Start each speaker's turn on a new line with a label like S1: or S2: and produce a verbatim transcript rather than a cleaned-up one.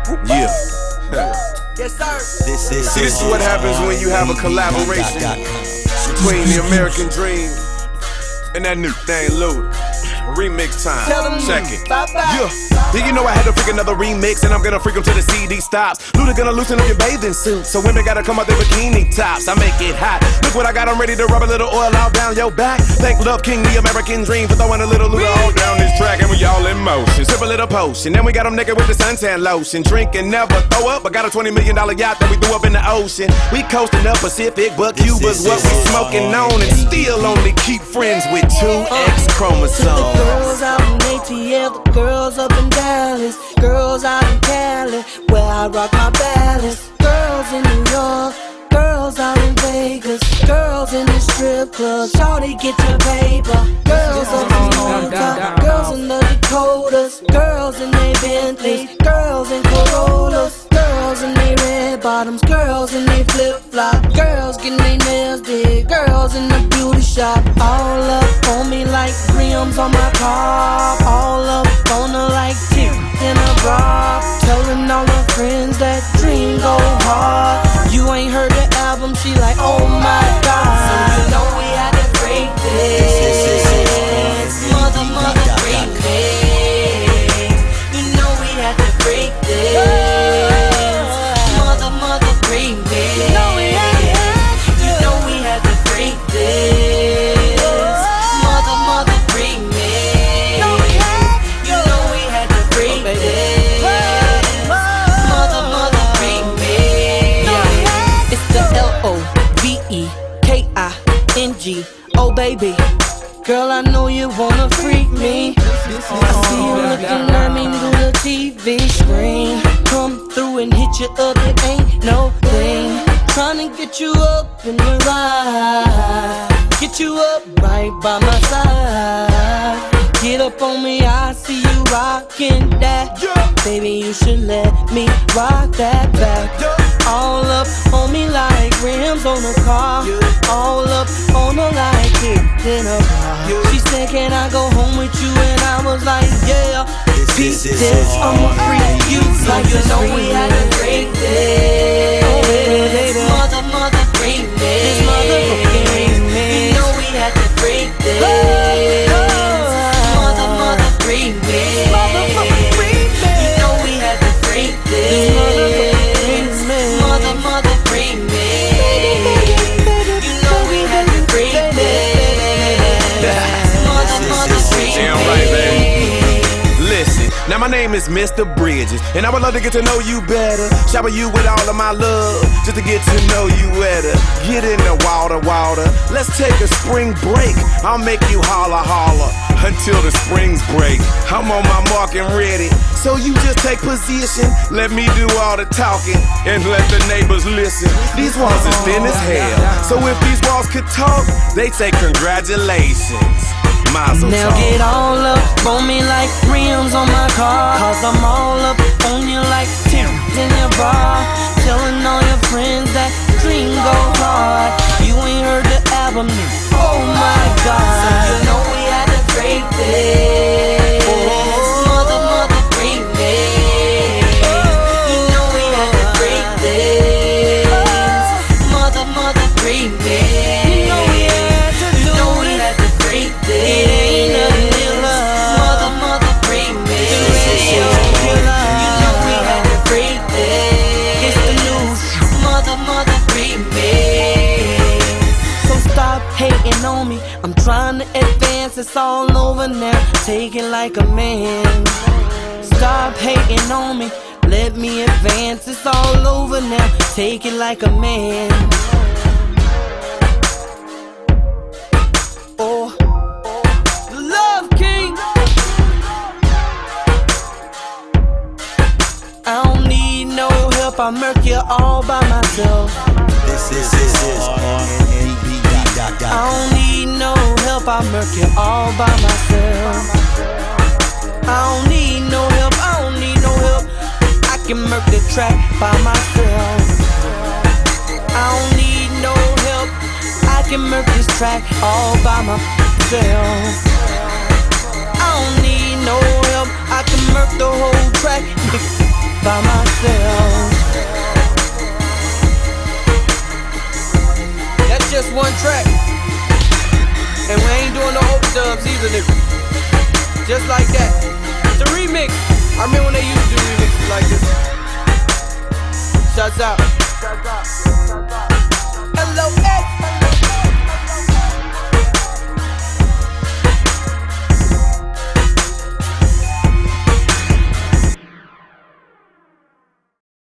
S1: Yeah.
S2: Yes, sir.
S1: This is
S3: See, this is what happens when you have a collaboration between the American Dream and that new thing, Louis. Remix time. Check it. Yeah. Yeah, you know I had to freak another remix, and I'm gonna freak 'em till the C D stops. Luda gonna loosen up your bathing suit, so women gotta come out their bikini tops. I make it hot. Look what I got, I'm ready to rub a little oil out down your back. Thank Love King, the American Dream, for throwing a little Luda all down this track, and we all in motion. Sip a little potion, then we got them naked with the suntan lotion. Drink and never throw up, I got a twenty million dollar yacht that we threw up in the ocean. We coasting up Pacific, but Cuba's what we smoking on, and still only keep friends with two X chromosomes.
S2: Girls out in A T L, the girls up in Dallas, girls out in Cali, where I rock my balance. Girls in New York, girls out in Vegas, girls in the strip club, shawty get your paper. Girls up in Utah, girls in the Dakotas, girls in they Bentleys, girls in Corollas, girls in they red bottoms, girls in they flip flop, girls getting their nails did, girls in the beauty shop. All up on me like rims on my car, all up on her like teeth in a bra. Telling all her friends that dream go hard. You ain't heard the album, she like, oh my god. So you know we had to break this. Mother, mother, break this. You know we had to break this. Mother, mother, break this. You know we had to break this. Mother, mother, break this. You know we had to break this. Mother, mother, break this. It's the L O V E K I N G. Oh baby, girl, I know you wanna freak me. I see you looking at me through the T V screen. Come through and hit you up, it ain't no thing. Tryna get you up in the ride, get you up right by my side. Get up on me, I see you rockin' that. Baby, you should let me rock that back. All up on me like rims on a car, all up on her like kids in a bar. She said, can I go home with you? And I was like, yeah. Beat this, I'ma freak you like you know we had to break this. Oh baby, baby, mother, mother, break this. Mother, break this. You know we had to break this. Mother, mother, break this. Mother, mother, break this. You know we had to break this. Mother, mother, break this. You know we had to break this. Mother, mother, break this.
S3: Damn right, baby. Listen, now my name is Mister Bridges, and I would love to get to know you better. Shower you with all of my love, just to get to know you better. Get in the water, water. Let's take a spring break. I'll make you holler, holler until the springs break. I'm on my mark and ready, so you just take position. Let me do all the talking and let the neighbors listen. These walls is thin as hell, so if these walls could talk, they say congratulations. Mazel
S2: now
S3: tov.
S2: get all up on me like rims on my car, cause I'm all up on you like Tim's in your bra. Telling all your friends that dream go hard. You ain't heard the album, oh my god. So you know we had to break this. Mother, mother, break this. You know we had to break this. Mother, mother, break this. You know we had to do it. Break this. It ain't nothing else. Mother, mother, break this. The radio killer. You know we had to break this. It's the news. Mother, mother, break this. So stop hating on me. I'm trying to advance. It's all over now. Take it like a man. Stop hating on me. Let me advance. It's all over now. Take it like a man. Oh. I don't need no help, I murk you all by myself.
S1: This is this is R N B B dot com.
S2: I don't need no help, I murk you all by myself. I don't need no help, I don't need no help. I can murk the track by myself. I don't need no help, I can murk this track all by myself. I don't need no help, I can murk the whole track by myself. And we ain't doing no overdubs either, nigga. Just like that. It's a remix. I remember when they used to do remixes like this. Shouts out.